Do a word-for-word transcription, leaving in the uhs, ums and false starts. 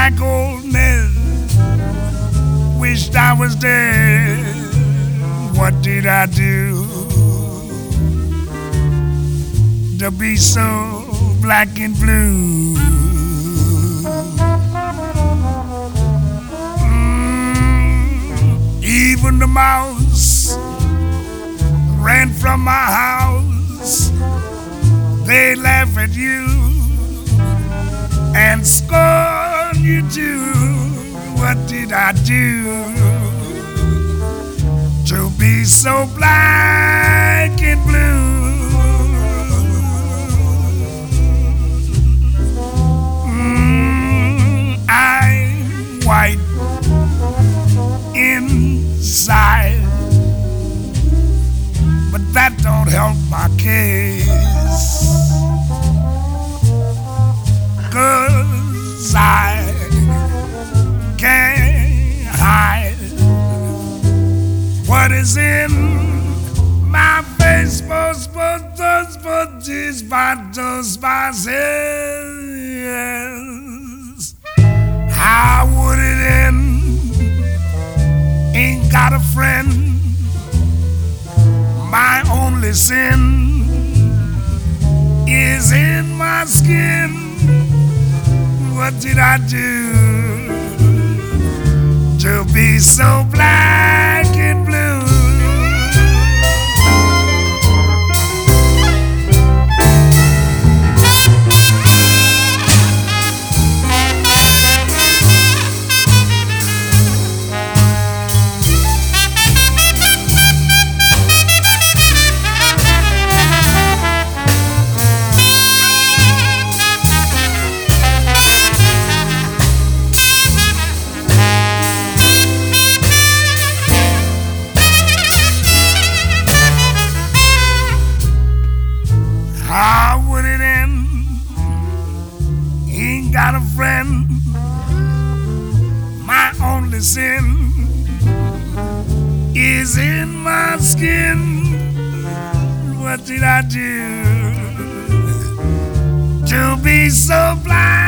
like old Ned. Wished I was dead. What did I do to be so black and blue? Mm, even the mouse ran from my house. They laugh at you and scorn you too. What did I do to be so black and blue? Mm, I'm white inside, but that don't help my case. 'Cause I can't hide what is in my face. But but but but these battles yes. How would it end? Ain't got a friend. My only sin is in my skin. What did I do to be so black and blue? How would it end? Ain't got a friend. My only sin is in my skin. What did I do to be so blind?